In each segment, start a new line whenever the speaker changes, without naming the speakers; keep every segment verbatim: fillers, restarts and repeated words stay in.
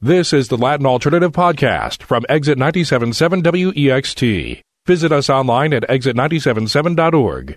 This is the Latin Alternative Podcast from Exit ninety-seven point seven W E X T. Visit us online at exit nine seven seven dot org.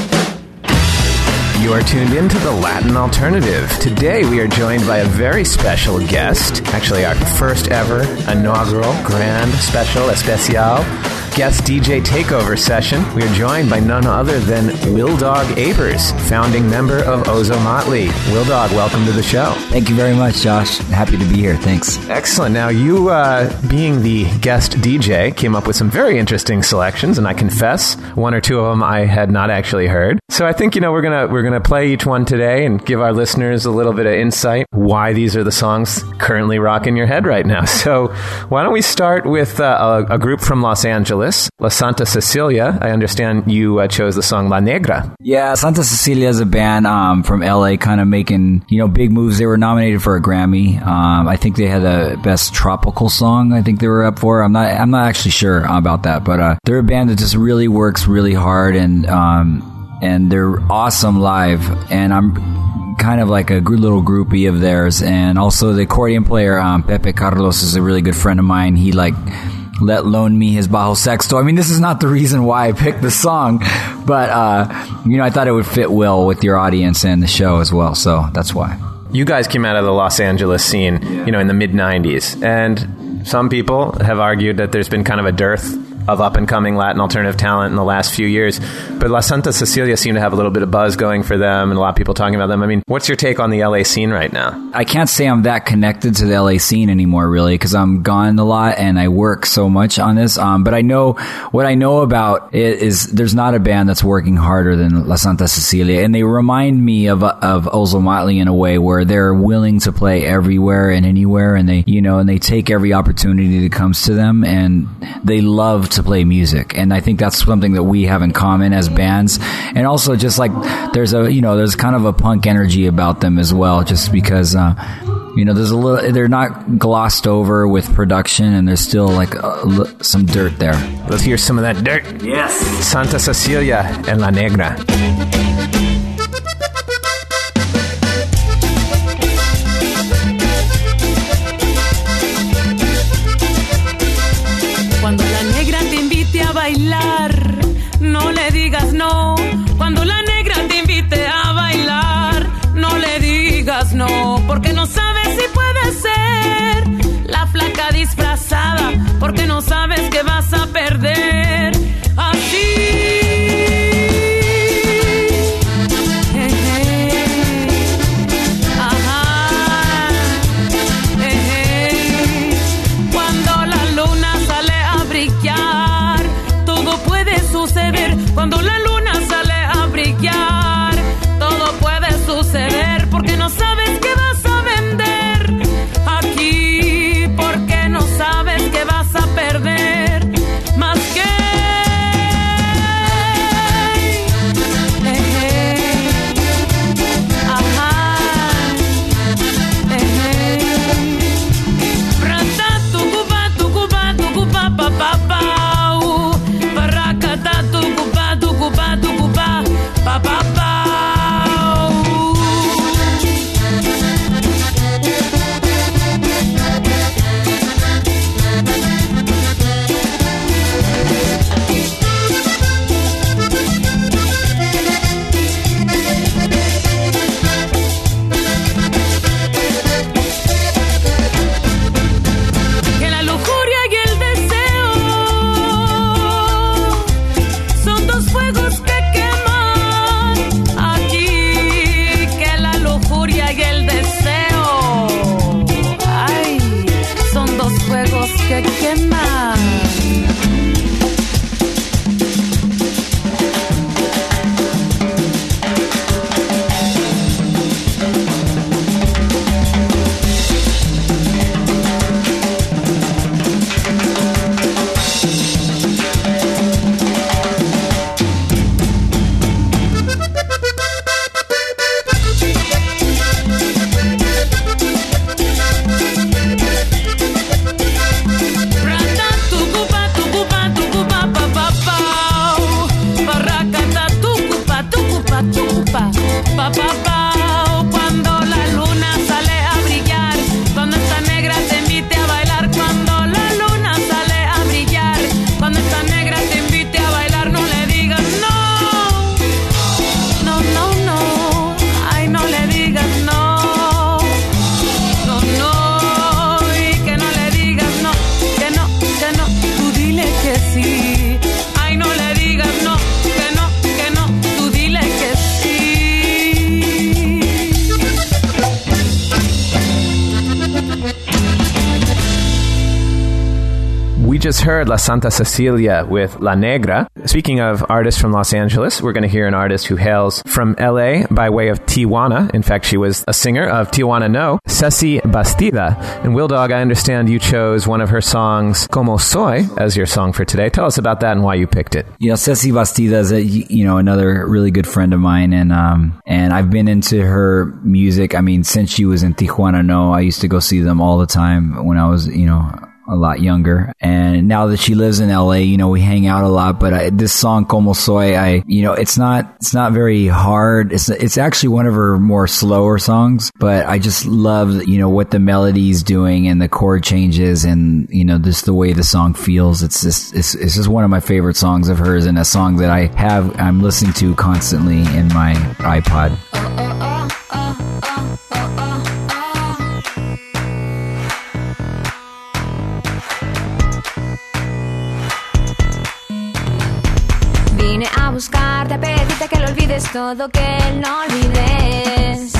You are tuned into the Latin Alternative. Today we are joined by a very special guest, actually our first ever inaugural grand special especial guest D J takeover session. We are joined by none other than Will Dog Abers, founding member of Ozomatli. Will Dog, welcome to the show.
Thank you very much, Josh. Happy to be here. Thanks.
Excellent. Now, you, uh, being the guest D J, came up with some very interesting selections, and I confess, one or two of them I had not actually heard. So I think, you know, we're gonna we're gonna play each one today and give our listeners a little bit of insight why these are the songs currently rocking your head right now. So why don't we start with uh, a, a group from Los Angeles, La Santa Cecilia. I understand you uh, chose the song La Negra.
Yeah, Santa Cecilia is a band um, from L A, kind of making, you know, big moves. They were nominated for a Grammy. Um, I think they had the best tropical song. I think they were up for. I'm not. I'm not actually sure about that, but uh, they're a band that just really works really hard, and um, and they're awesome live. And I'm kind of like a good little groupie of theirs. And also the accordion player, um, Pepe Carlos, is a really good friend of mine. He like. let loan me his Bajo Sexto. I mean, this is not the reason why I picked the song, but, uh, you know, I thought it would fit well with your audience and the show as well, so that's why.
You guys came out of the Los Angeles scene, you know, in the mid nineties, and some people have argued that there's been kind of a dearth of up-and-coming Latin alternative talent in the last few years. But La Santa Cecilia seemed to have a little bit of buzz going for them, and a lot of people talking about them. I mean, what's your take on the L A scene right now?
I can't say I'm that connected to the L A scene anymore, really, because I'm gone a lot and I work so much on this. Um, but I know, what I know about it is there's not a band that's working harder than La Santa Cecilia. And they remind me of, of Ozomatli in a way where they're willing to play everywhere and anywhere, and they, you know, and they take every opportunity that comes to them, and they love to to play music. And I think that's something that we have in common as bands. And also just like there's a, you know, there's kind of a punk energy about them as well, just because, uh, you know, there's a little, they're not glossed over with production, and there's still like a, some dirt there.
Let's hear some of that dirt.
Yes.
Santa Cecilia and La Negra.
No le digas no. Cuando la negra te invite a bailar, no le digas no, porque no sabes si puede ser la flaca disfrazada, porque no sabes que vas a perder. Así eh,
We just heard La Santa Cecilia with La Negra. Speaking of artists from Los Angeles, we're going to hear an artist who hails from L A by way of Tijuana. In fact, she was a singer of Tijuana No, Ceci Bastida. And Will Dog, I understand you chose one of her songs, Como Soy, as your song for today. Tell us about that and why you picked it.
You know, Ceci Bastida is a, you know, another really good friend of mine, and um, and I've been into her music. I mean, since she was in Tijuana No, I used to go see them all the time when I was, you know, a lot younger. And now that she lives in L A, you know, we hang out a lot, but I, this song Como Soy, I, you know, it's not, it's not very hard. It's, it's actually one of her more slower songs, but I just love, you know, what the melody's doing and the chord changes and, you know, just the way the song feels. It's just, it's, it's just one of my favorite songs of hers, and a song that I have, I'm listening to constantly in my iPod.
Vine a buscarte, a pedirte que lo olvides todo, que no olvides.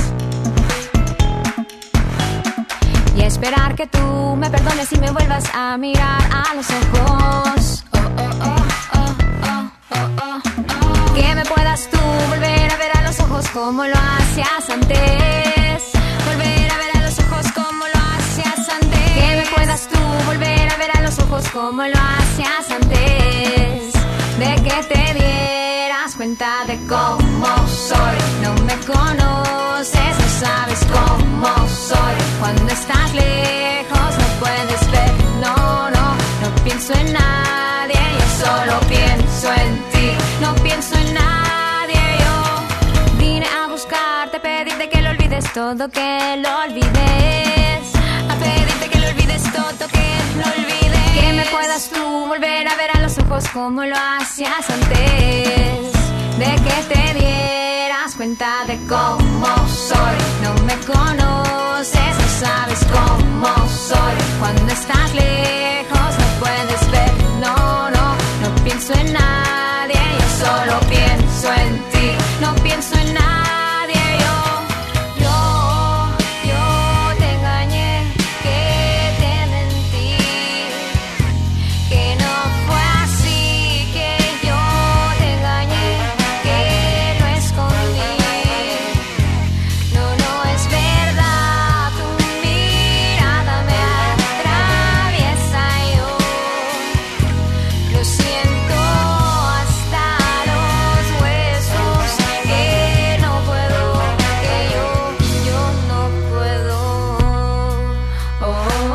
Y esperar que tú me perdones y me vuelvas a mirar a los ojos. Oh, oh, oh, oh, oh, oh, oh, oh. Que me puedas tú volver a ver a los ojos como lo hacías antes. Volver a ver a los ojos como lo hacías antes. Que me puedas tú volver a ver a los ojos como lo hacías antes. De que te dieras cuenta de cómo soy. No me conoces, no sabes cómo soy. Cuando estás lejos no puedes ver. No, no, no pienso en nadie. Yo solo pienso en ti. No pienso en nadie. Yo vine a buscarte, pedirte que lo olvides todo, que lo olvides. A pedirte que lo olvides todo, que lo olvides. Que me puedas tú volver a ver a los ojos como lo hacías antes. De que te dieras cuenta de cómo soy. No me conoces, no sabes cómo soy. Cuando estás lejos no puedes ver. No, no, no pienso en nadie. Yo solo pienso en ti. No pienso en nadie. Yo, yo, yo te engañé. Que te mentí. Que no fue así. Que yo te engañé. Que lo escondí. No, no es verdad. Tu mirada me atraviesa. Yo lo siento hasta los huesos. Que no puedo. Que yo, yo no puedo. Oh, oh,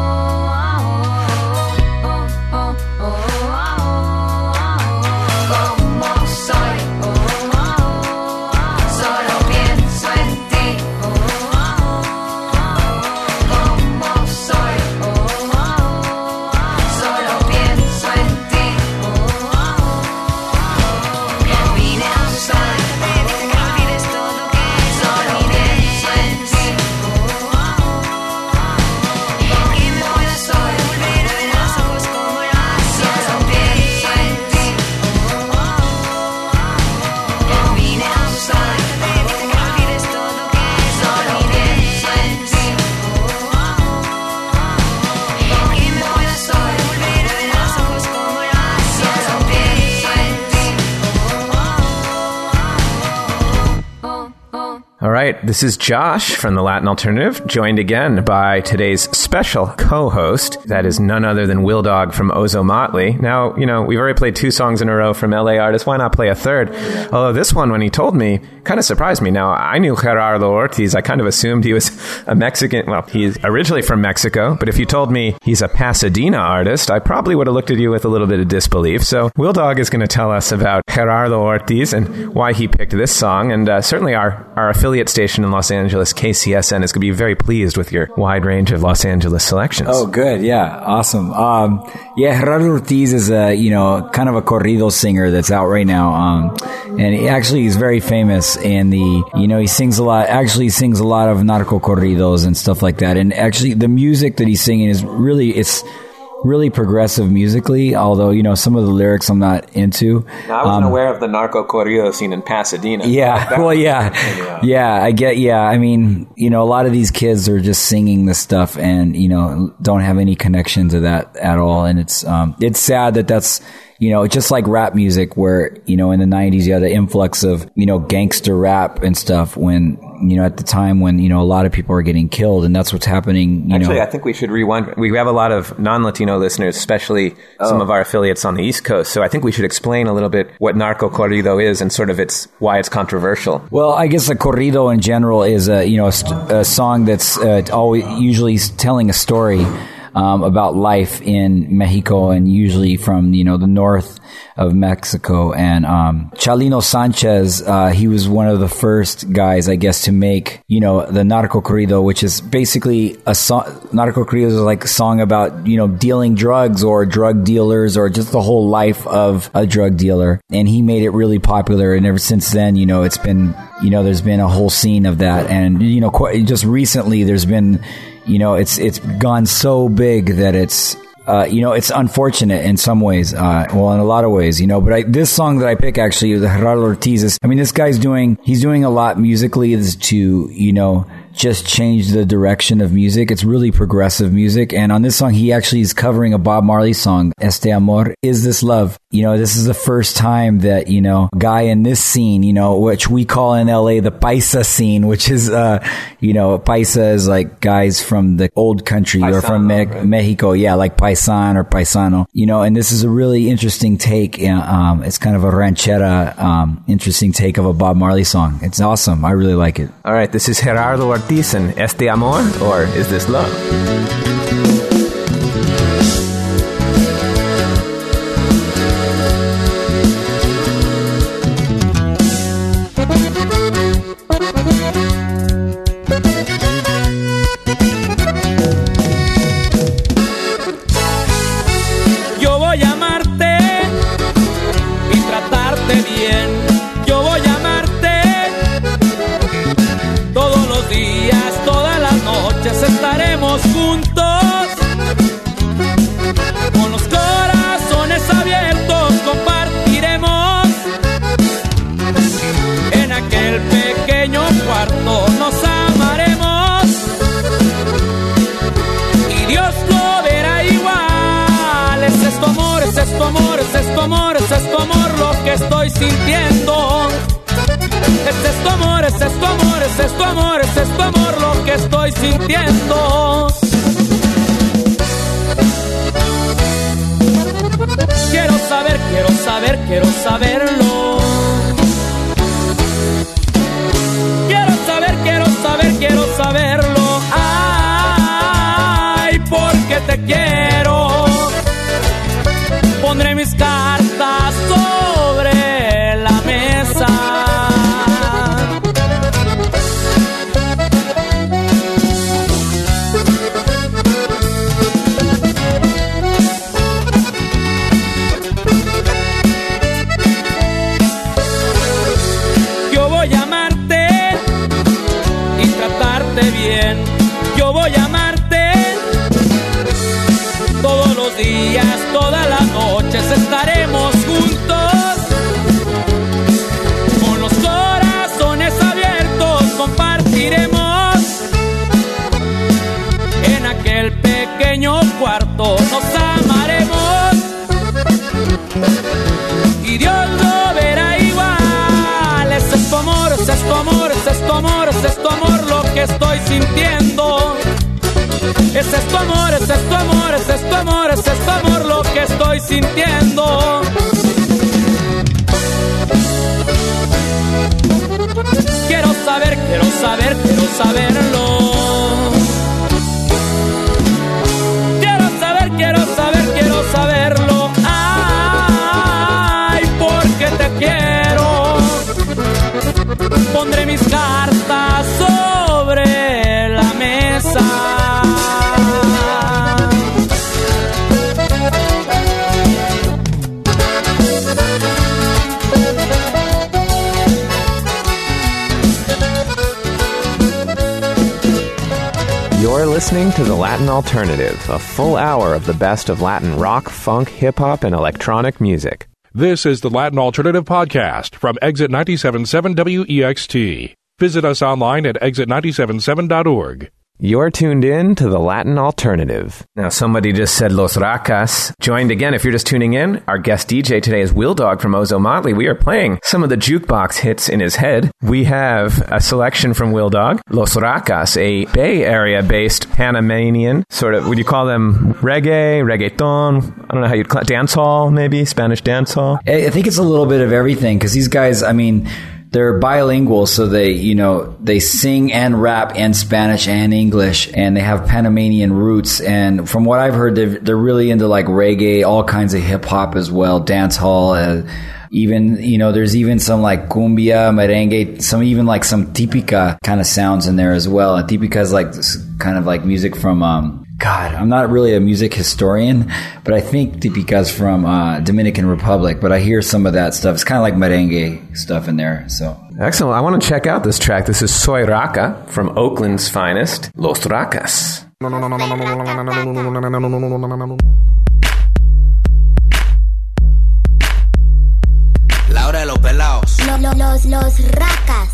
oh, oh, oh, oh, oh, oh. Como soy. Oh, oh, oh. Solo pienso en ti. Oh, oh, oh. Como soy. Oh, oh, oh. Solo pienso en ti. Oh, oh, oh. Vine a buscarte, pedirte que lo olvides todo, que solo pienso en ti. Oh, oh, oh. Que me puedas solo volver a ver a los ojos como lo hacías. Solo pienso en ti. Oh, oh, oh. Vine a buscarte, pedirte que lo olvides todo, que solo pienso en ti. Oh, oh, oh. Que me puedas solo volver a ver a los ojos como lo hacías. Solo pienso en ti. Oh, oh, oh.
All right, this is Josh from the Latin Alternative, joined again by today's special co-host. That is none other than Will Dog from Ozomatli. Now, you know, we've already played two songs in a row from L A artists. Why not play a third? Although this one, when he told me, kind of surprised me. Now, I knew Gerardo Ortiz. I kind of assumed he was a Mexican. Well, he's originally from Mexico, but if you told me he's a Pasadena artist, I probably would have looked at you with a little bit of disbelief. So Will Dog is going to tell us about Gerardo Ortiz and why he picked this song. And uh, certainly our, our affiliate station in Los Angeles, K C S N, is going to be very pleased with your wide range of Los Angeles selections.
Oh, good. Yeah. Awesome. Um, yeah, Gerardo Ortiz is a, you know, kind of a corrido singer that's out right now. Um, and he actually is very famous in the, you know, he sings a lot, actually he sings a lot of narco corridos and stuff like that. And actually the music that he's singing is really, it's, really progressive musically, although, you know, some of the lyrics I'm not into.
Now, I wasn't
um,
aware of the narco corrido scene in Pasadena.
Yeah, well, yeah, yeah, I get, yeah, I mean, you know, a lot of these kids are just singing this stuff and, you know, don't have any connection to that at all. And it's, um, it's sad that that's, you know, just like rap music where, you know, in the nineties, you had the influx of, you know, gangster rap and stuff when, you know, at the time when, you know, a lot of people are getting killed, and that's what's happening, you
Actually,
know.
I think we should rewind. We have a lot of non-Latino listeners, especially oh. some of our affiliates on the East Coast. So I think we should explain a little bit what narco corrido is and sort of its why it's controversial.
Well, I guess a corrido in general is a, you know, a, st- a song that's uh, always usually telling a story Um, about life in Mexico, and usually from, you know, the north of Mexico. And um, Chalino Sanchez, uh, he was one of the first guys, I guess, to make, you know, the narco corrido, which is basically a song. Narco corrido is like a song about, you know, dealing drugs or drug dealers or just the whole life of a drug dealer. And he made it really popular. And ever since then, you know, it's been, you know, there's been a whole scene of that. And, you know, quite, just recently there's been, you know, it's it's gone so big that it's, uh, you know, it's unfortunate in some ways. Uh, well, in a lot of ways, you know. But I, this song that I pick, actually, the Gerardo Ortiz, is, I mean, this guy's doing, he's doing a lot musically to, you know, just change the direction of music. It's really progressive music. And on this song, he actually is covering a Bob Marley song, Este Amor, Is This Love? You know, this is the first time that, you know, a guy in this scene, you know, which we call in L A the Paisa scene, which is, uh, you know, Paisa is like guys from the old country Paisano, or from Me- right. Mexico. Yeah, like Paisan or Paisano, you know, and this is a really interesting take. Um, it's kind of a ranchera, um, interesting take of a Bob Marley song. It's awesome. I really like it.
All right. This is Gerardo Ortiz and Este Amor, or Is This Love?
Yo voy a amarte y tratarte bien. Yo voy a amarte todos los días, todas las noches estaremos juntos. Con los corazones abiertos compartiremos. En aquel pequeño cuarto nos amaremos. Y Dios lo verá igual. Es esto amor, es esto amor, es esto amor, es esto amor lo que estoy sintiendo. Es esto amor, es esto amor, es esto amor, es esto amor lo que estoy sintiendo. Quiero saber, quiero saber, quiero saberlo. Quiero saber, quiero saber, quiero saberlo. Ay, porque te quiero. Pondré mis cartas sobre la mesa. Yo voy a amarte y tratarte bien. Yo voy a amarte todos los días, todas las noches estaremos juntos. Con los corazones abiertos compartiremos. En aquel pequeño cuarto nos amaremos. Y Dios lo verá igual. Es esto amor, es esto amor, es esto amor, es esto amor lo que estoy sintiendo. Es esto amor, es esto amor, es esto amor, es esto amor lo que estoy sintiendo. Quiero saber, quiero saber, quiero saberlo. Quiero saber, quiero saber, quiero saberlo. Ay, porque te quiero. Pondré mis cartas sobre la mesa.
You're listening to The Latin Alternative, a full hour of the best of Latin rock, funk, hip-hop, and electronic music.
This is the Latin Alternative Podcast from Exit ninety-seven point seven W E X T. Visit us online at exit nine seven seven dot org.
You're tuned in to The Latin Alternative. Now, somebody just said Los Racas. Joined again, if you're just tuning in, our guest D J today is Will Dog from Ozo Motley. We are playing some of the jukebox hits in his head. We have a selection from Will Dog, Los Racas, a Bay Area-based Panamanian, sort of, would you call them reggae, reggaeton? I don't know how you'd call it, dancehall, maybe? Spanish dancehall?
I think it's a little bit of everything, because these guys, I mean... they're bilingual, so they, you know, they sing and rap in Spanish and English, and they have Panamanian roots. And from what I've heard, they're, they're really into like reggae, all kinds of hip hop as well, dance hall, uh, even, you know, there's even some like cumbia, merengue, some even like some típica kind of sounds in there as well. And típica is like this kind of like music from, um, God, I'm not really a music historian, but I think típica's from uh, Dominican Republic, but I hear some of that stuff. It's kind of like merengue stuff in there. So
excellent. I want to check out this track. This is Soy Raca from Oakland's finest, Los Racas.
Laura de los pelados.
Los, los, los, los Racas.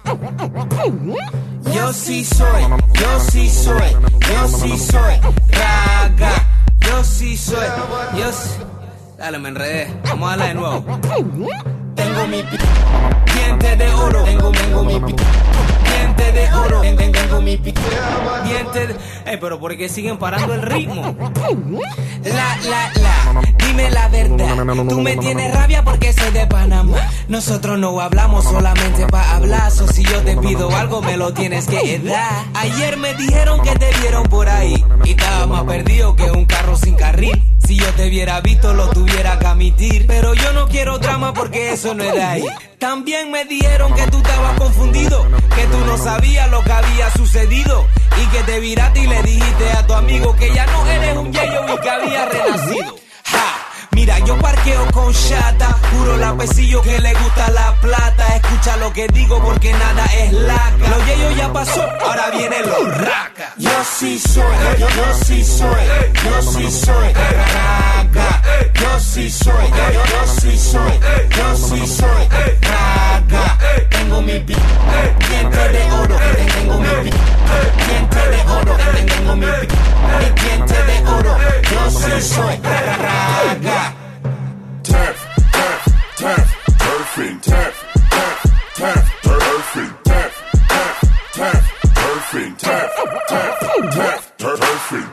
Yo sí soy, yo sí soy, yo sí soy raga. Yo sí soy, yo sí. Dale, me enredé. Vamos a darle de nuevo. Tengo mi pi... diente de oro. Tengo, tengo mi pi... diente de oro. Tengo, tengo mi pi... diente de... Ey, pero ¿por qué siguen parando el ritmo? La, la, la. Dime la verdad. Tú me tienes rabia porque soy de Panamá. Nosotros no hablamos solamente para hablar. So si yo te pido algo me lo tienes que dar. Ayer me dijeron que te vieron por ahí y estaba más perdido que un carro sin carril. Si yo te hubiera visto lo tuviera que admitir, pero yo no quiero drama porque eso no es de ahí. También me dijeron que tú estabas confundido, que tú no sabías lo que había sucedido y que te viraste y le dijiste a tu amigo que ya no eres un yeyo y que había renacido. Ja. Mira, yo parqueo con chata, puro lapecillo que le gusta la plata. Escucha lo que digo porque nada es laca. Lo yeyo ya pasó, ahora viene los raca. Yo sí soy, yo, yo sí soy, yo sí soy raca. Yo sí soy, yo, yo sí soy, yo sí soy raca. Tengo mi pi, diente de oro, tengo mi pi, diente de oro, tengo mi pi, diente de oro. Yo sí soy raca.
Turf, turf, turf, turfing, turf, turf, turf, turfing, turf, turf, turf, turfing, turf, turf, turf, turfing,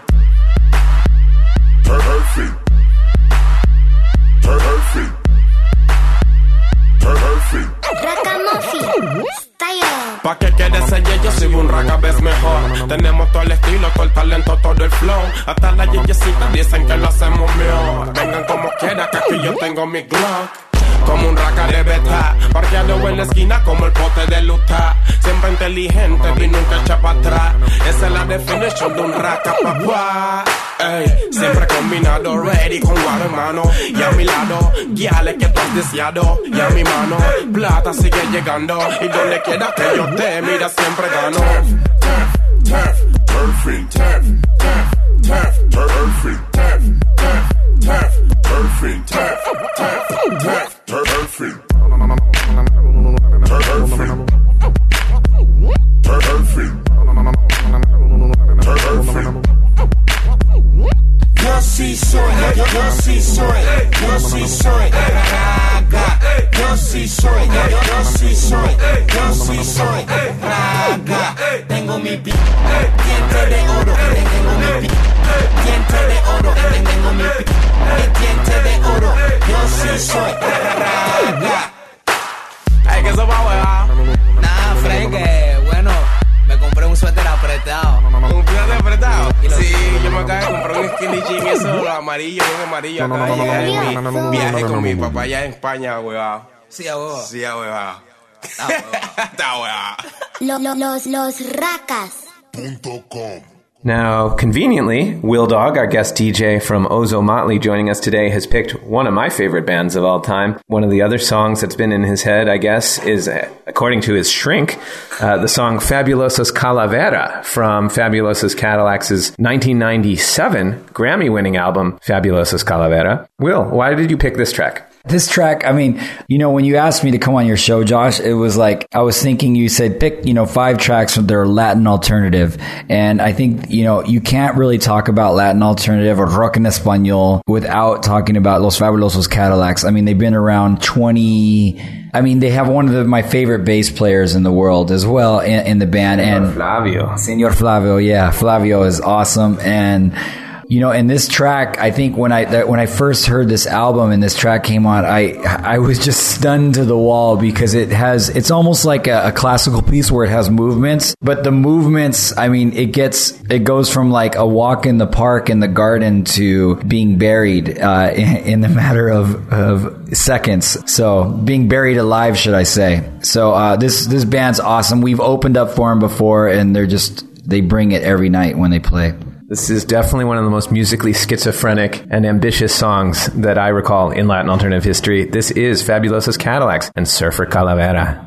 turfing, turfing, turfing.
Ragamuffin, style.
Pa' que quede ese yeyo, si un raga ves mejor. Tenemos todo el estilo, todo el talento, todo el flow. Hasta las yeyecitas dicen que lo hacemos mejor. Vengan como quiera, que aquí yo tengo mi Glock. Como un raca de beta, parqueado en la esquina como el pote de luta. Siempre inteligente y nunca echa para atrás. Esa es la definición de un raca, papá. Ey, siempre combinado, ready con guaro en mano. Y a mi lado, guiales que tú has deseado. Y a mi mano, plata sigue llegando. Y donde quiera que yo te mira siempre gano. Turf, turf, turfing, turf, turf, turf, turfing, turf, turf, turf, turfing, turf, turf, turf, turfing, turfing, turfing, turfing. Yo sí soy, yo, yo sí soy, yo sí soy raga. Yo sí soy, yo, yo sí soy, yo sí soy raga. Tengo mi pi, diente de oro, tengo mi pi, diente de oro, tengo mi pi, diente de oro. Yo sí soy raga.
Ay, que eso va a Nah, Frank, eh, bueno, me compré un suéter apretado.
¿Un suéter apretado?
Sí,
yo me acabo de comprar un skinny jean, eso amarillo, bien amarillo. Acá llegué en mi viaje con mi papá allá en España, huevado.
Sí, a huevo.
Sí, a huevado.
Está huevo.
Está huevado.
Los, los, los, los Racas.
Punto com.
Now, conveniently, Will Dog, our guest D J from Ozo Motley, joining us today, has picked one of my favorite bands of all time. One of the other songs that's been in his head, I guess, is, according to his shrink, uh, the song Fabulosos Calavera from Fabulosos Cadillac's nineteen ninety-seven Grammy-winning album, Fabulosos Calavera. Will, why did you pick this track?
This track, I mean, you know, when you asked me to come on your show, Josh, it was like, I was thinking you said pick, you know, five tracks from their Latin alternative. And I think, you know, you can't really talk about Latin alternative or rock en español without talking about Los Fabulosos Cadillacs. I mean, they've been around twenty... I mean, they have one of the, my favorite bass players in the world as well in, in the band.
Senor
and
Flavio.
Senor Flavio, yeah. Flavio is awesome. And... You know, in this track, I think when I that when I first heard this album and this track came on, I I was just stunned to the wall because it has it's almost like a, a classical piece where it has movements, but the movements, I mean, it gets it goes from like a walk in the park in the garden to being buried uh, in, in the matter of of seconds. So being buried alive, should I say? So uh, this this band's awesome. We've opened up for them before, and they're just they bring it every night when they play.
This is definitely one of the most musically schizophrenic and ambitious songs that I recall in Latin alternative history. This is Fabulosos Cadillacs and Surfer Calavera.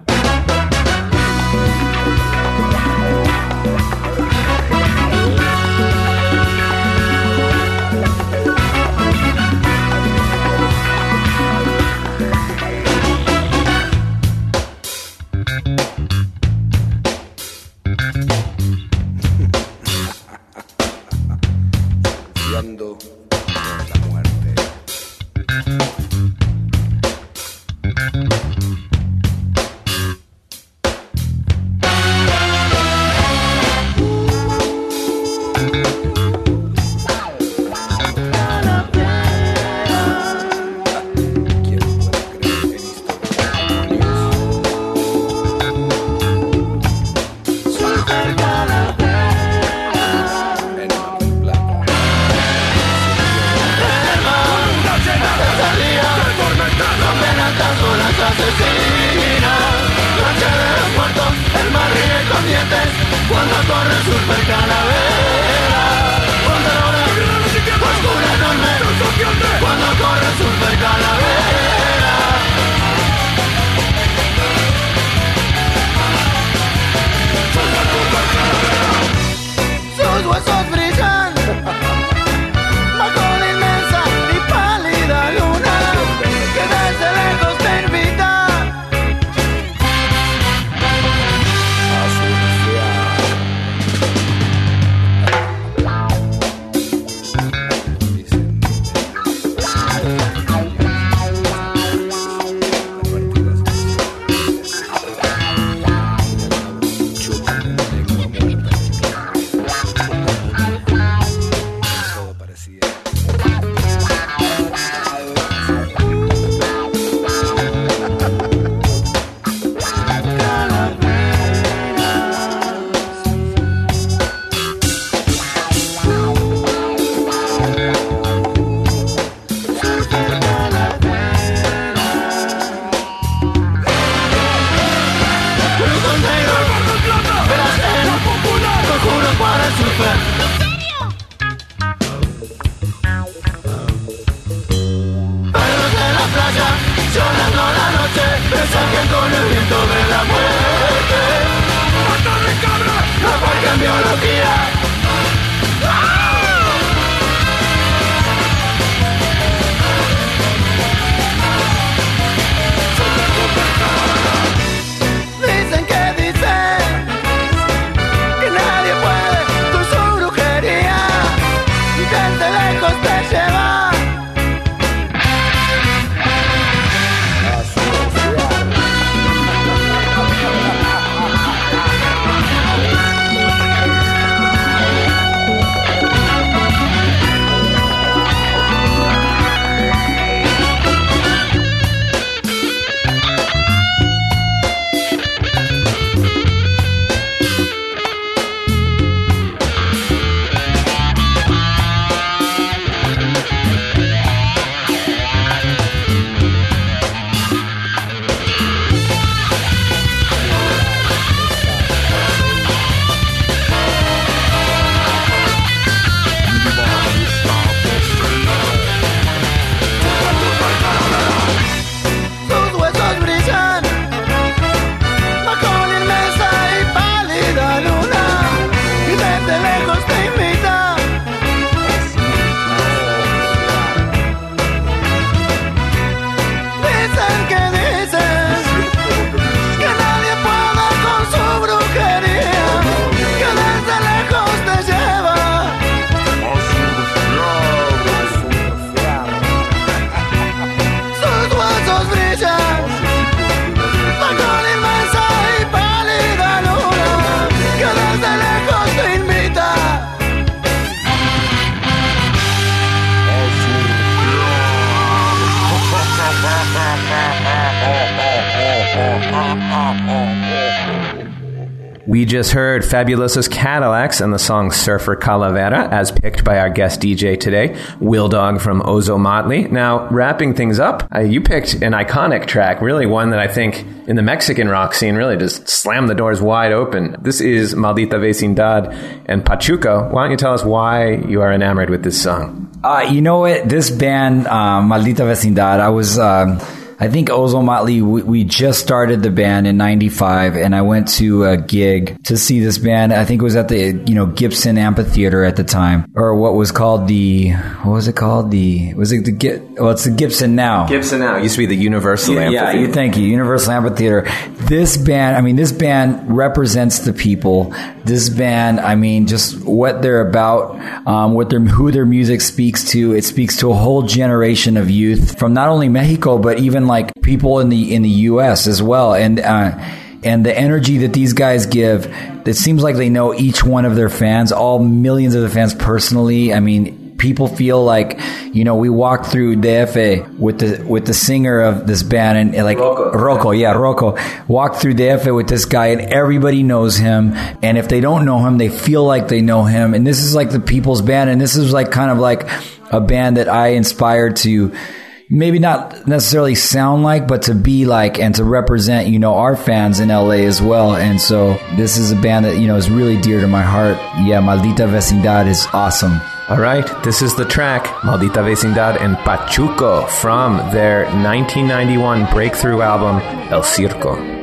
We just heard Fabulosos Cadillacs and the song Surfer Calavera, as picked by our guest D J today, Will Dog from Ozo Motley. Now, wrapping things up, uh, you picked an iconic track, really one that I think in the Mexican rock scene really just slammed the doors wide open. This is Maldita Vecindad and Pachuco. Why don't you tell us why you are enamored with this song?
Uh, you know what? This band, uh, Maldita Vecindad, I was... Uh, I think Ozo Motley, we, we just started the band in ninety-five, and I went to a gig to see this band. I think it was at the, you know, Gibson Amphitheater at the time, or what was called the, what was it called? The, was it the, well, it's the Gibson now.
Gibson now. It used to be the Universal
yeah,
Amphitheater.
Yeah, thank you. Universal Amphitheater. This band, I mean, this band represents the people. This band, I mean, just what they're about, um, what their, who their music speaks to. It speaks to a whole generation of youth from not only Mexico, but even like people in the in the U S as well, and uh, and the energy that these guys give, it seems like they know each one of their fans, all millions of the fans personally. I mean, people feel like, you know, we walked through D F with the with the singer of this band, and, and like Rocco. Rocco, yeah, Rocco, walked through D F with this guy, and everybody knows him. And if they don't know him, they feel like they know him. And this is like the people's band, and this is like kind of like a band that I inspired to. Maybe not necessarily sound like, but to be like and to represent, you know, our fans in L A as well. And so this is a band that, you know, is really dear to my heart. Yeah, Maldita Vecindad is awesome.
All right, this is the track, Maldita Vecindad and Pachuco, from their nineteen ninety-one breakthrough album, El Circo.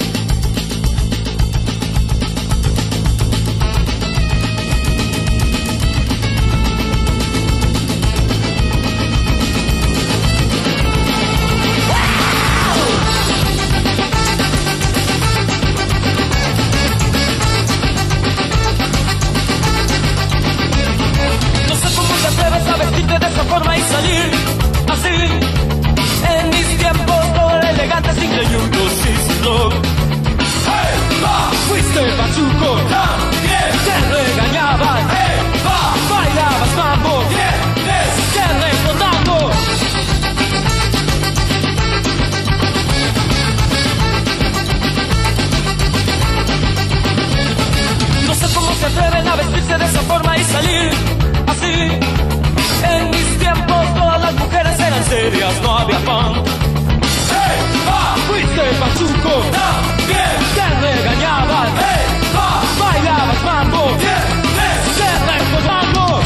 No había pan. Hey, va, fuiste Pachuco. También te regañaban. Hey, va, bailabas mambo. Tienes que recordarlo.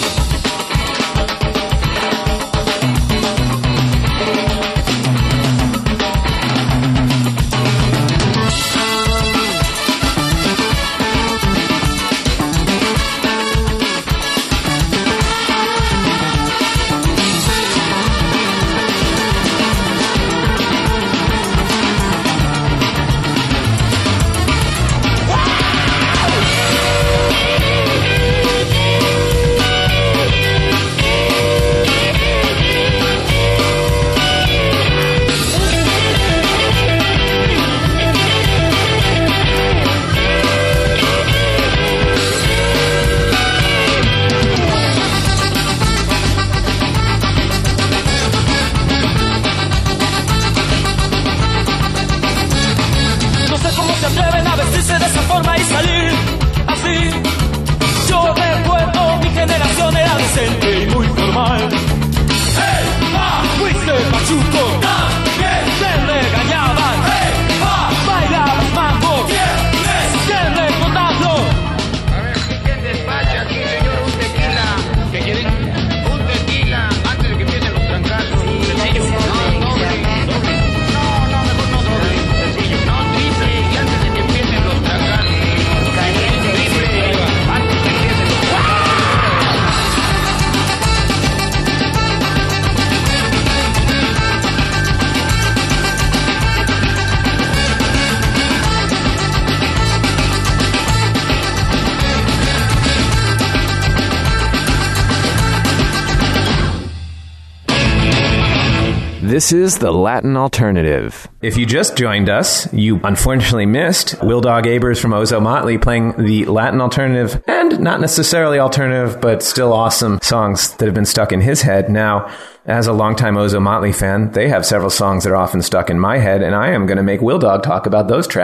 This is the Latin Alternative. If you just joined us, you unfortunately missed Will Dog Abers from Ozo Motley playing the Latin Alternative, and not necessarily alternative, but still awesome songs that have been stuck in his head. Now, as a longtime Ozo Motley fan, they have several songs that are often stuck in my head, and I am going to make Will Dog talk about those tracks.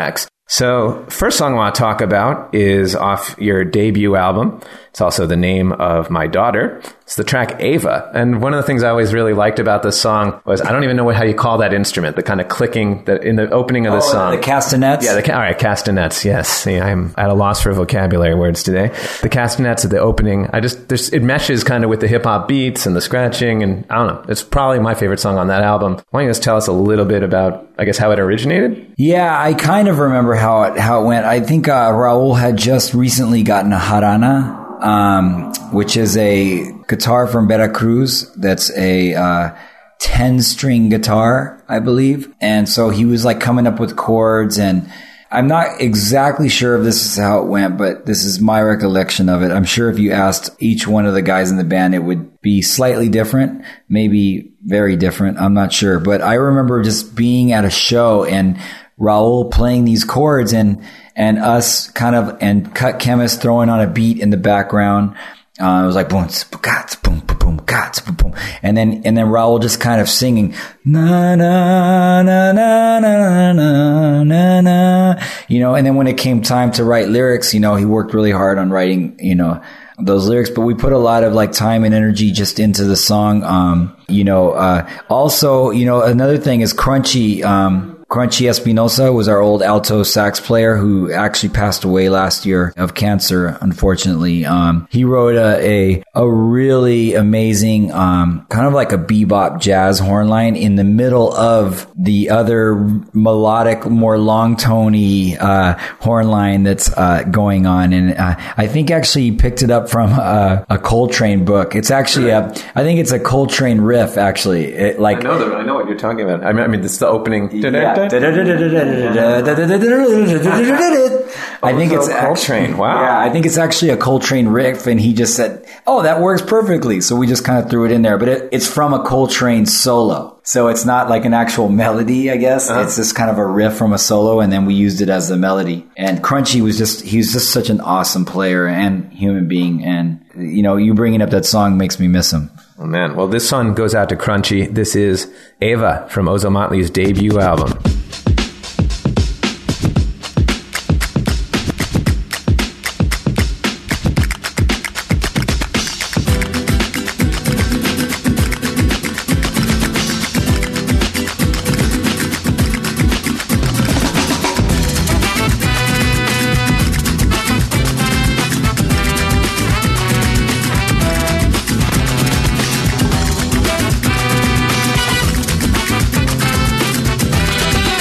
So, first song I want to talk about is off your debut album. It's also the name of my daughter. It's the track Ava. And one of the things I always really liked about this song was, I don't even know what, how you call that instrument, the kind of clicking that in the opening of the
oh,
song.
The castanets?
Yeah, the, all right, castanets, yes. See, I'm at a loss for vocabulary words today. The castanets at the opening, I just, there's, it meshes kind of with the hip-hop beats and the scratching, and I don't know, it's probably my favorite song on that album. Why don't you just tell us a little bit about, I guess, how it originated?
Yeah, I kind of remember how it, how it went. I think uh, Raul had just recently gotten a jarana, um, which is a guitar from Veracruz that's a uh, ten-string guitar, I believe. And so he was like coming up with chords, and I'm not exactly sure if this is how it went, but this is my recollection of it. I'm sure if you asked each one of the guys in the band, it would be slightly different, maybe very different. I'm not sure. But I remember just being at a show and Raul playing these chords and and us kind of, and Cut Chemist throwing on a beat in the background. Uh, it was like boom, boom, boom, boom, boom, and then and then Raul just kind of singing na na na na na na na na, you know. And then when it came time to write lyrics, you know, he worked really hard on writing, you know, those lyrics. But we put a lot of like time and energy just into the song. Um, you know, uh, also, you know, another thing is Crunchy. Um, Crunchy Espinosa was our old alto sax player who actually passed away last year of cancer, unfortunately. Um, he wrote a, a, a really amazing, um, kind of like a bebop jazz horn line in the middle of the other melodic, more long tony, uh, horn line that's, uh, going on. And, uh, I think actually he picked it up from a, a Coltrane book. It's actually a, I think it's a Coltrane riff, actually. It, like,
I know that, I know what you're talking about. I mean, I mean, it's the opening.
Yeah. I think it's
Coltrane. Wow.
Yeah, I think it's actually a Coltrane riff, and he just said, "Oh, that works perfectly." So we just kind of threw it in there, but it, it's from a Coltrane solo, so it's not like an actual melody. I guess uh-huh. It's just kind of a riff from a solo, and then we used it as the melody. And Crunchy was just—he was just such an awesome player and human being, and you know, you bringing up that song makes me miss him.
Oh, man. Well, this song goes out to Crunchy. This is Ava from Ozomatli's debut album.
Ava,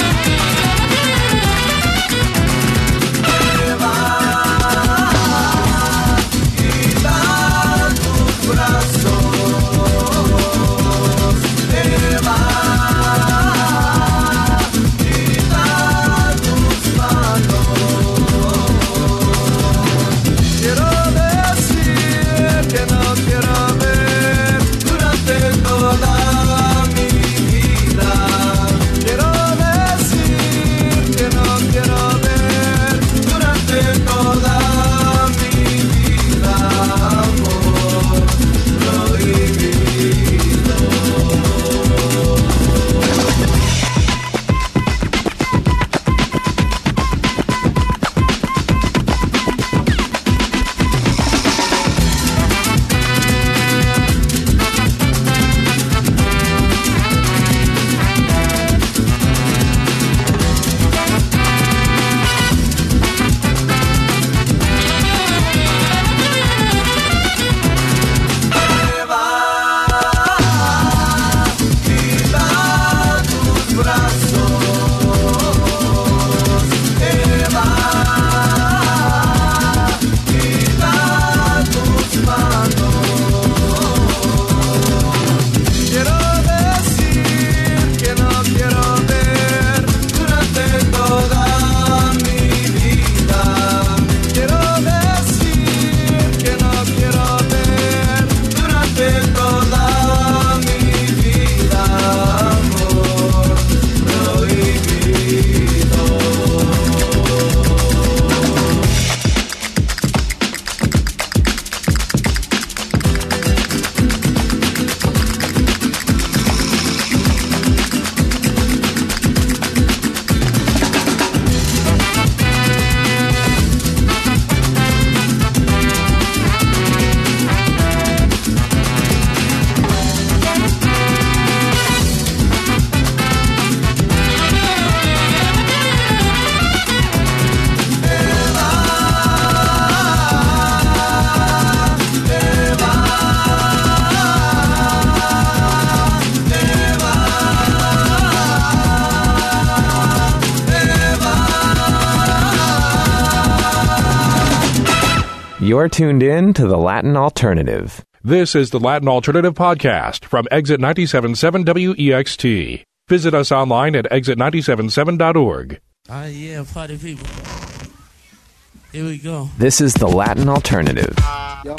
You're tuned in to the Latin Alternative.
This is the Latin Alternative Podcast from Exit ninety-seven point seven W E X T. Visit us online at exit nine seven seven dot org.
Ah, yeah, party people. Here we go.
This is the Latin Alternative.
Yo.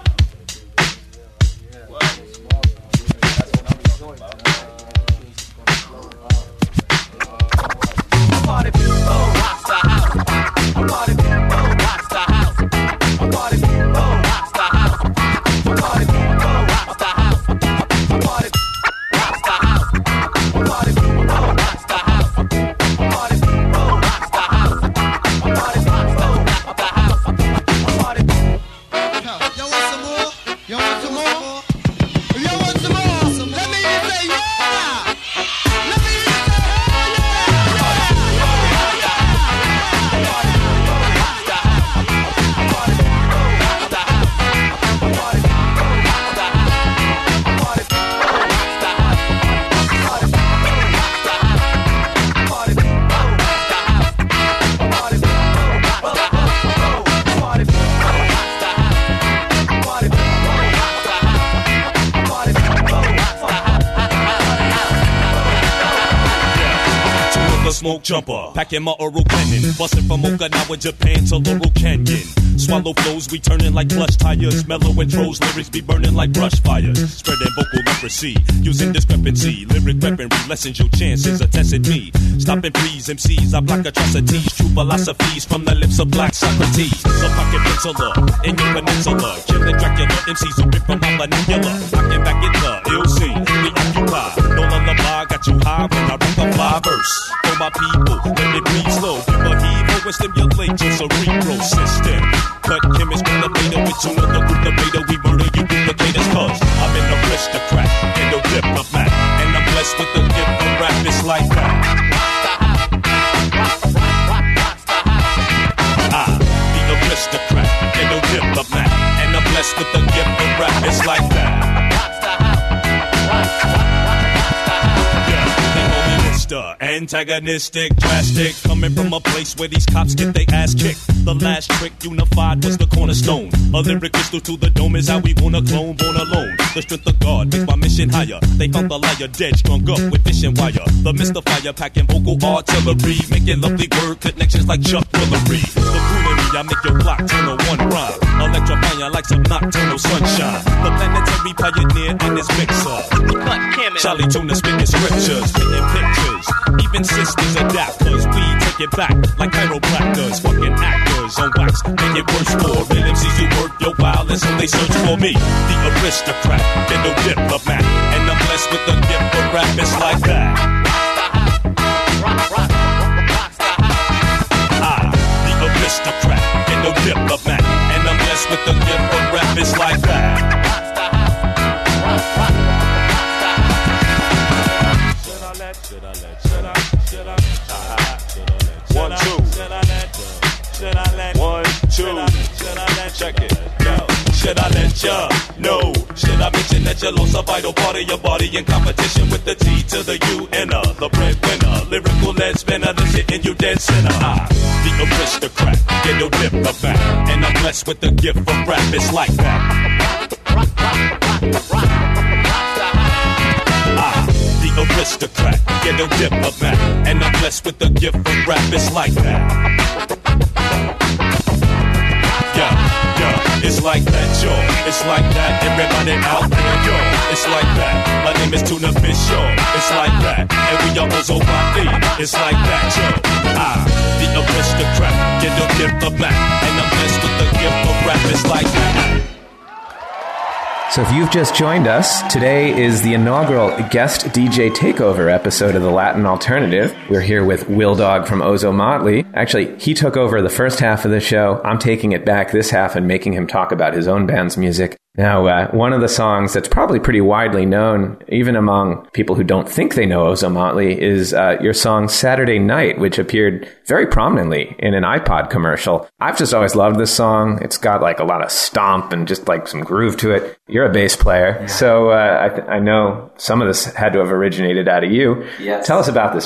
Smoke jumper, packing my oral cannon, busting from Okinawa, Japan to Laurel Canyon. Swallow flows, we turning like plush tires. Mellow intros, lyrics be burning like brush fires. Spreading vocal leprosy, using discrepancy. Lyric weaponry lessens your chances of testing me. Stopping please, M Cs, I block atrocities. True philosophies from the lips of black Socrates. So pocket penciler, in your peninsula. Killing Dracula, M Cs who rip from my manipula. Knocking back in the ill scene, we occupy. No lullaby, got you high when I rock a fly verse. For my people, let it breathe slow. Give a heave and stimulate your cerebral system. Cut chemists with the beta, with you know the group the beta. We murder you duplicators, cause I'm an aristocrat and no diplomat. And I'm blessed with the gift of rap, it's like that. Ah, the aristocrat and no diplomat. And I'm blessed with the gift of rap, it's like that. Antagonistic, drastic, coming from a place where these cops get their ass kicked. The last trick unified was the cornerstone. A lyric crystal to the dome is how we wanna clone, born alone. The strength of God makes my mission higher. They found the liar dead, strung up with fishing wire. The mystifier packing vocal artillery, making lovely word connections like Chuck Willery. The foolery, I make your block turn on one rhyme. Electrifying like some nocturnal sunshine. The planetary pioneer in his mixer. Charlie Tuna spitting scriptures, painting pictures. Even sisters adapt, cause we take it back like chiropractors, fucking actors on wax, make it worse for real M Cs who work your wild and so they search for me, the aristocrat, get no diplomat, and I'm blessed with the gift for rap, it's like that. Ah, the aristocrat, get no diplomat, and I'm blessed with the gift for rap, it's like that. One, two. One, two. Check it. Yo. Should I let ya know? Should I mention that you lost a vital part of your body in competition with the T to the U and a the breadwinner, lyrical lead spinner that's hitting you dead center. I, the aristocrat, get no diplomat, and I'm blessed with the gift for rap. It's like that. I, the aristocrat, get no diplomat, and I'm blessed with the gift for rap. It's like that. Yeah, yeah, it's like that, yo. It's like that, everybody out there, yo. It's like that. My name is Tuna Fish, yo. It's like that, and we all was over It's like that, yo. I, the aristocrat, get no diplomat, and I'm blessed with the gift of rap. It's like that.
So if you've just joined us, today is the inaugural guest D J takeover episode of the Latin Alternative. We're here with Will Dog from Ozo Motley. Actually, he took over the first half of the show. I'm taking it back this half and making him talk about his own band's music. Now, uh, one of the songs that's probably pretty widely known, even among people who don't think they know Ozo Motley, is uh, your song Saturday Night, which appeared very prominently in an iPod commercial. I've just always loved this song. It's got like a lot of stomp and just like some groove to it. You're a bass player, yeah. so uh, I, th- I know some of this had to have originated out of you.
Yes.
Tell us about this track.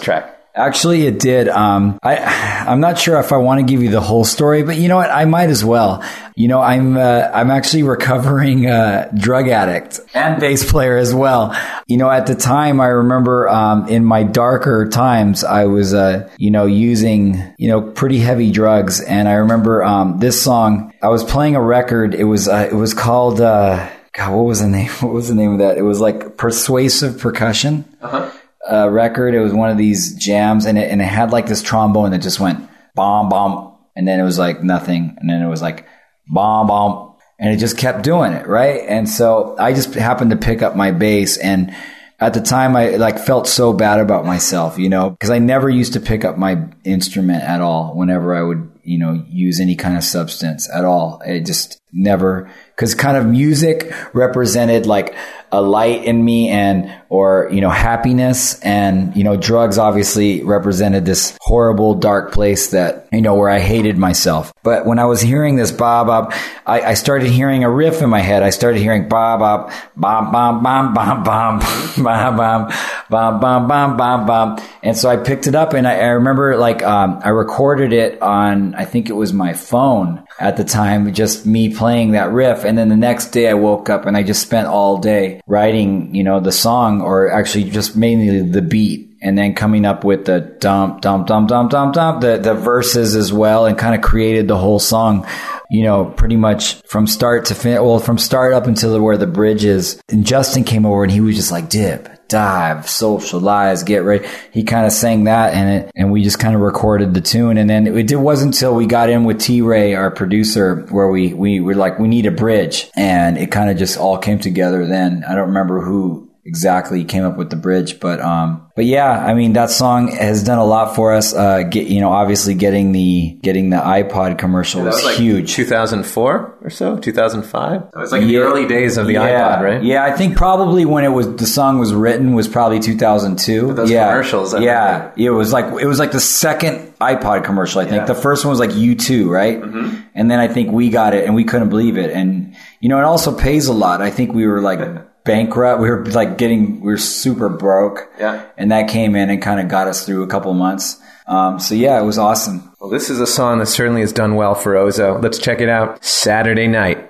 Actually, it did. Um, I, I'm not sure if I want to give you the whole story, but you know what? I might as well. You know, I'm, uh, I'm actually recovering, uh, drug addict and bass player as well. You know, at the time, I remember, um, in my darker times, I was, uh, you know, using, you know, pretty heavy drugs. And I remember, um, this song, I was playing a record. It was, uh, it was called, uh, God, what was the name? What was the name of that? It was like Persuasive Percussion. Uh-huh. Uh, record. It was one of these jams, and it and it had like this trombone that just went bomb bomb, and then it was like nothing, and then it was like bomb bomb, and it just kept doing it, right? And so I just happened to pick up my bass, and at the time I like felt so bad about myself, you know, because I never used to pick up my instrument at all whenever I would, you know, use any kind of substance at all. It just never, because kind of music represented like a light in me and, or, you know, happiness, and, you know, drugs obviously represented this horrible dark place that, you know, where I hated myself. But when I was hearing this ba ba, I, I started hearing a riff in my head. I started hearing ba ba, bam bam bam bam bam bam bam bam bam bam bam bam. And so I picked it up, and I, I remember like, um, I recorded it on, I think it was my phone at the time, just me playing that riff. And then the next day I woke up and I just spent all day writing, you know, the song, or actually just mainly the beat, and then coming up with the dump, dump, dump, dump, dump, dump, the, the verses as well, and kind of created the whole song, you know, pretty much from start to finish. Well, from start up until where the bridge is. And Justin came over and he was just like, dip, dive, socialize, get ready. He kind of sang that, and it, and we just kind of recorded the tune. And then it, it wasn't until we got in with T-Ray, our producer, where we, we were like, we need a bridge. And it kind of just all came together then. I don't remember who exactly came up with the bridge, but, um, but yeah, I mean, that song has done a lot for us. Uh, get, you know, obviously getting the, getting the iPod commercial
yeah,
was,
was like
huge.
two thousand four or so, two thousand five. It was like yeah. the early days of the
yeah.
iPod, right?
Yeah, I think probably when it was, the song was written was probably two thousand two.
Those
yeah.
commercials. I
yeah.
think.
It was like, it was like the second iPod commercial, I think. Yeah. The first one was like U two, right? Mm-hmm. And then I think we got it and we couldn't believe it. And, you know, it also pays a lot. I think we were like, bankrupt. We were like getting, we were super broke. Yeah. And that came in and kind of got us through a couple months. Um, so yeah, it was awesome.
Well, this is a song that certainly has done well for Ozo. Let's check it out. Saturday Night.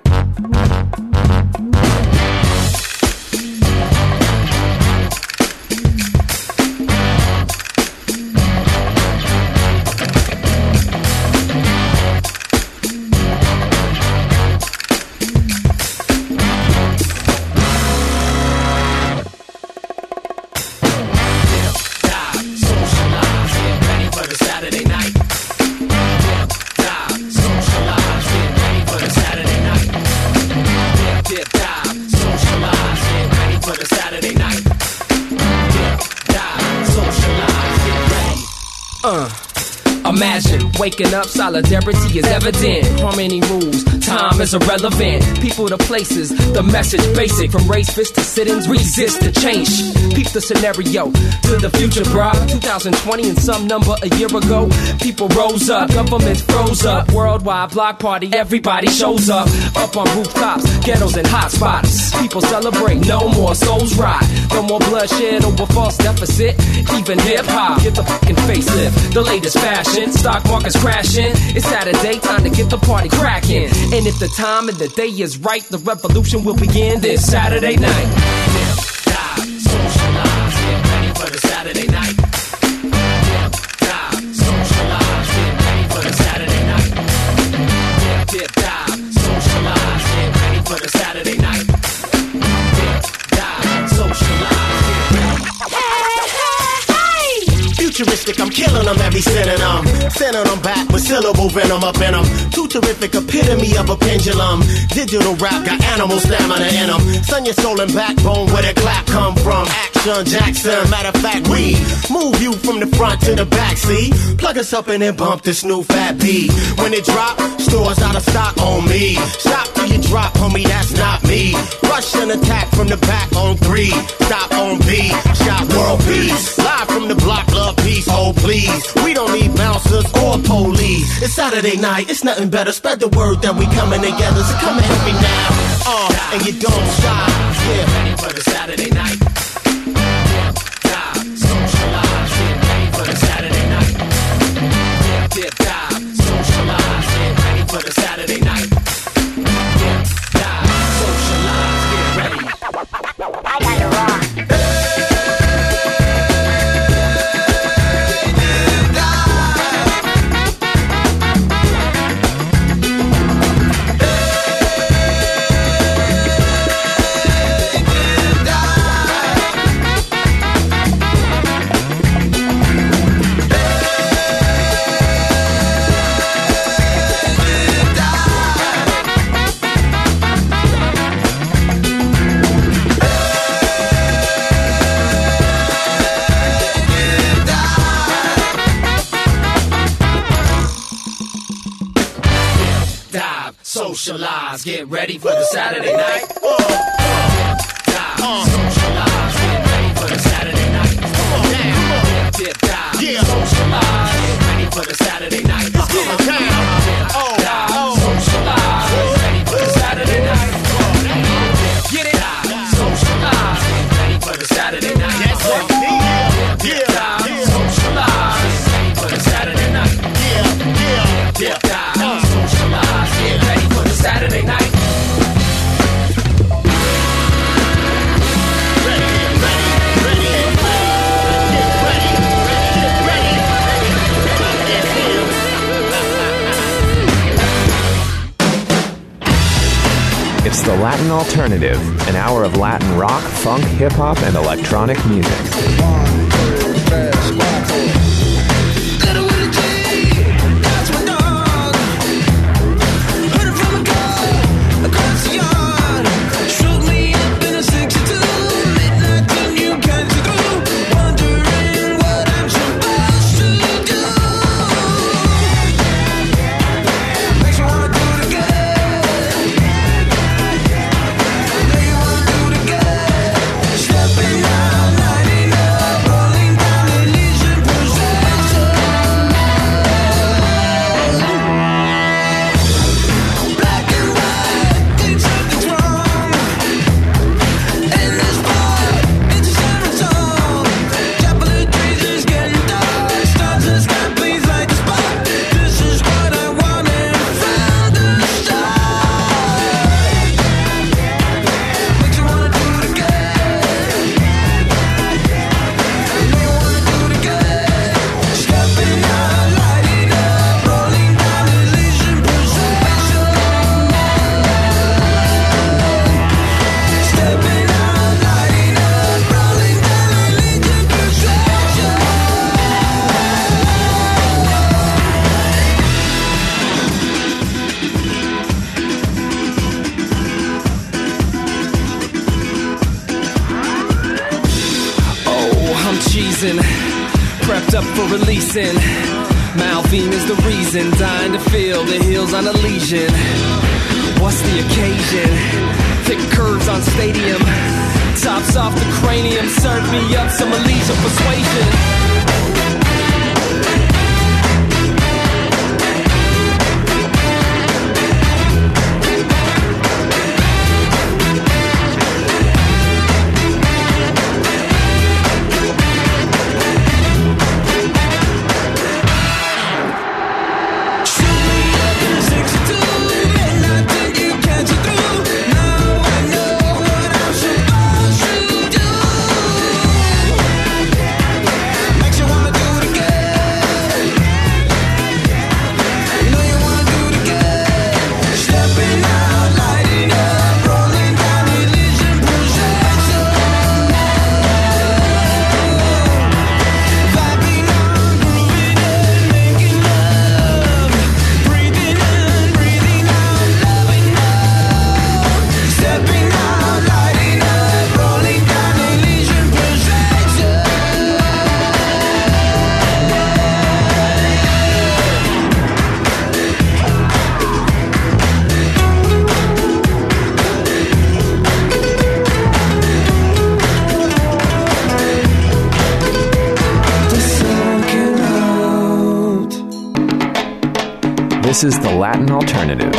Waking up, solidarity is evident. Harmony rules, time is irrelevant. People to places, the message basic. From race fists to sit-ins, resist the change. Peep the scenario to the future, bruh. twenty twenty and some number a year ago. People rose up, governments froze up. Worldwide block party, everybody shows up. Up on rooftops, ghettos and hot spots. People celebrate, no more souls rot. No more bloodshed over false deficit. Even hip-hop, get the fucking facelift. The latest fashion, stock market's crashing. It's Saturday, time to get the party cracking. And if the time and the day is right, the revolution will begin this Saturday night. Dip, dive, socialize, get ready for the Saturday night. Dip, dive, socialize, get ready for the Saturday night. Dip, dip, dive, socialize, get ready for the Saturday night. Dip, dive, socialize, get ready. Hey, hey, hey! Futuristic, I'm killing them every synonym. Sending them back with syllable venom up in them. Too terrific, epitome of a pendulum. Digital rap got animal stamina in them. Sun your soul and backbone, where the clap come from. Action Jackson, matter of fact, we move you from the front to the back, see? Plug us up and then bump this new fat beat. When it drop, stores out of stock on me. Shop till you drop, homie, that's not me. Rush and attack from the back on three. Stop on B, shot world peace. Live from the block, love peace, oh please. We don't need bouncers or police. It's Saturday night, it's nothing better. Spread the word that we coming together. So come and help me now. Uh, and you don't stop. Yeah, ready for the Saturday night. Yeah, socialize. Get ready for the Saturday night.
socialize, get ready for the Saturday night. Dip, dive, socialize, get ready for the Saturday night. Dip, dive, socialize, get ready for the Saturday night. Let's get it down. Dip, dive, socialize, get ready for the Saturday night. Get it out, socialize, get ready for the Saturday night. Yes, sir. Dip, dive, socialize, get ready for the Saturday night. Dip, dive, socialize, get ready for the Saturday night.
It's the Latin Alternative, an hour of Latin rock, funk, hip-hop, and electronic music.
Prepped up for releasing. Malvine is the reason. Dying to feel the heels on a lesion. What's the occasion? Thick curves on stadium. Tops off the cranium. Serve me up some Alicia persuasion.
This is the Latin Alternative.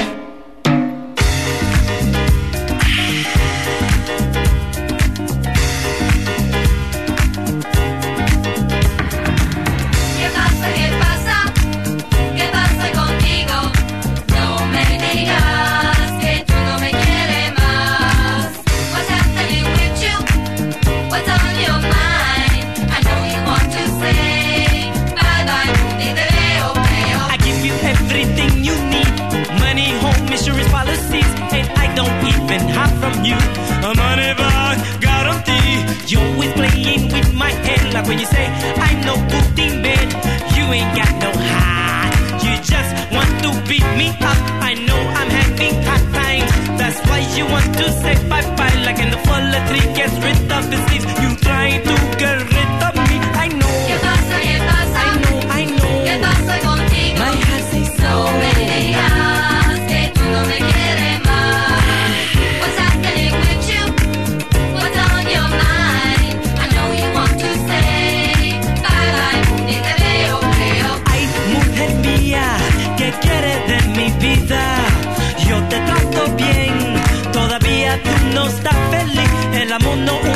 When you say I'm no good in bed, you ain't got no heart. You just want to beat me up. I know I'm having hard times. That's why you want to say bye bye. Like in the fall, a tree gets rid of the seeds. You try to get rid of me. I know. ¿Qué pasa? ¿Qué pasa? I know. I know. ¿Qué pasa contigo? My heart says so. No me digas que tú no me quieres.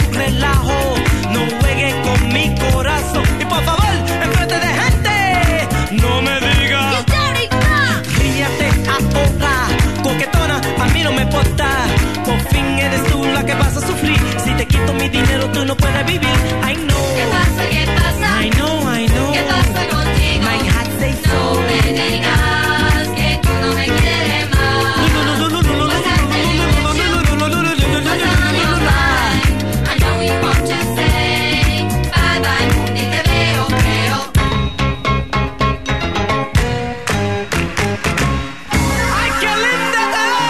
relajo. No juegue con mi corazón. Y por favor, enfrente de gente, no me diga. Ríete ahora, coquetona, a mí no me importa. Por fin eres tú la que vas a sufrir. Si te quito mi dinero, tú no puedes vivir. I know.
¿Qué pasa? ¿Qué pasa?
I know, I know.
¿Qué pasa contigo?
My heart says so.
No me digas que tú no me quieres más. I know you want to say bye bye, ni te veo, creo.
¡Ay, qué linda!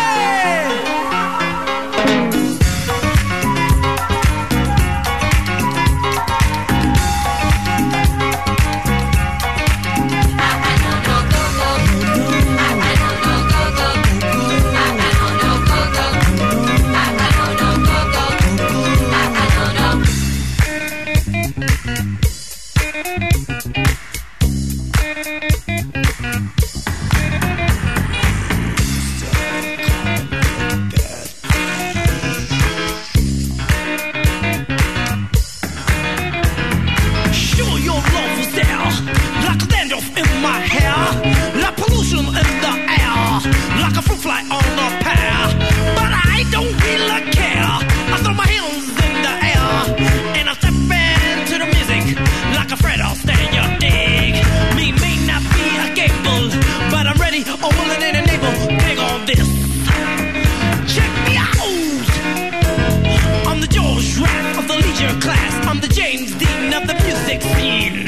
Sure, your love was there, like dandruff in my hair, like pollution in the air, like a fruit fly on the pear. But I don't really care. I throw my hands in the air and I step into the music like a Fred Astaire. You dig? Me may not be a gable, but I'm ready, I'm willing and able. Dig on this. Check me out. I'm the George Rapp of the leisure class. I'm the James Dean of the music scene.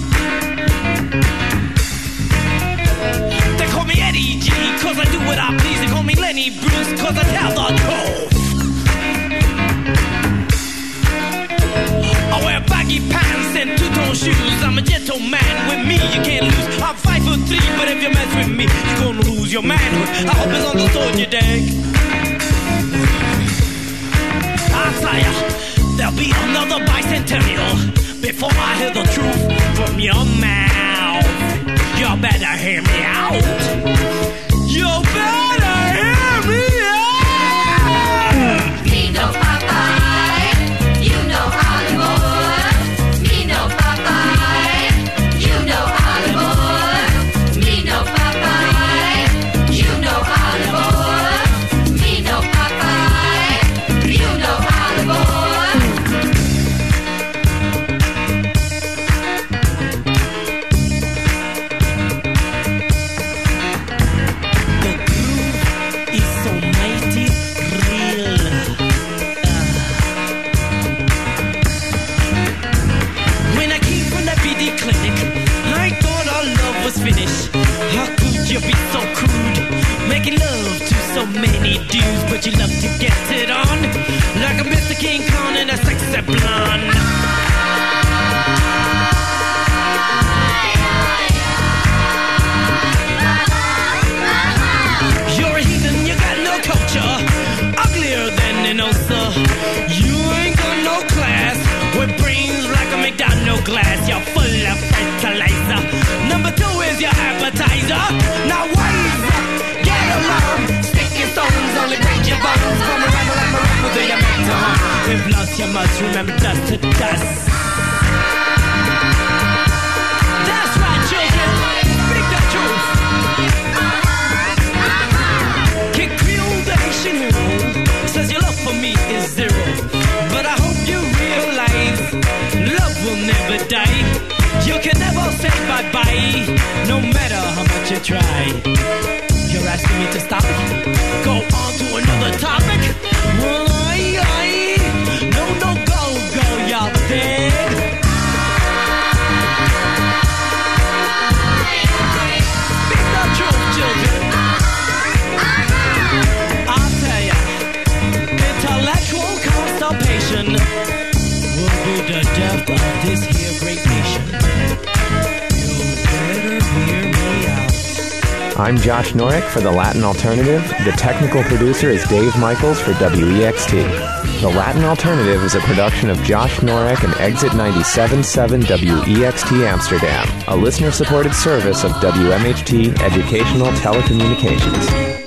They call me Eddie G, cause I do what I please. They call me Lenny Bruce, cause I tell the truth. I wear baggy pants and two-tone shoes. I'm a gentleman, with me you can't lose. I'm five foot three, but if you mess with me, you're gonna lose your manhood. I hope it's understood, you dig? I'll tell ya, there'll be another bicentennial before I hear the truth from your mouth. You better hear me out. You better hear me out.
Me no Popeye, you know Hollywood. Me no Popeye, you know Hollywood. Me no Popeye, you know Hollywood. Me no Popeye, you know Hollywood.
The groove is so mighty real. When I came from the B D clinic, I thought our love was finished. How could you be so crude? Making love to so many dudes, but you love to get it on. Like a Mister King Kong and a sexy blonde. You're a heathen, you got no culture. Uglier than an ulcer. You ain't got no class. With brains like a McDonald's glass. You're full of fertilizer. Number two is your appetizer. Now wise up, get along. Sticking stones only break your bones. Come around, around, around until you're back to home. If lost, you must remember dust to dust. That's right, children. Speak the truth. Kick Creole, the Haitian hero, says your love for me is zero. But I hope you realize love will never die. You can never say bye-bye, no matter how much you try. You're asking me to stop? Go on to another topic? Well, I, I, no, no, go, go, y'all dig? Speak the truth, children. I'll tell ya, intellectual constipation will be the death of this here great nation. You better hear me out.
I'm Josh Norick for The Latin Alternative. The technical producer is Dave Michaels for W E X T. The Latin Alternative is a production of Josh Norick and Exit ninety-seven point seven W E X T Amsterdam, a listener-supported service of W M H T Educational Telecommunications.